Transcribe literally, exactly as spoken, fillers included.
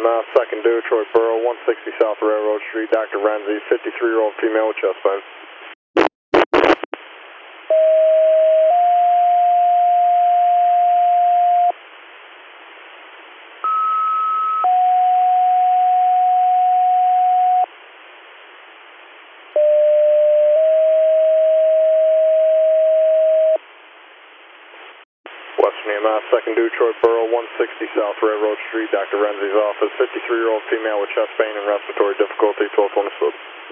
M S, second due, Detroit Borough, one sixty South Railroad Street, Doctor Renzi, fifty-three-year-old female with chest pain. Western E M S, second due, Detroit Borough, one sixty South Railroad Street, Doctor Renzi's office, fifty-three-year-old female with chest pain and respiratory difficulty, twelve twenty-six.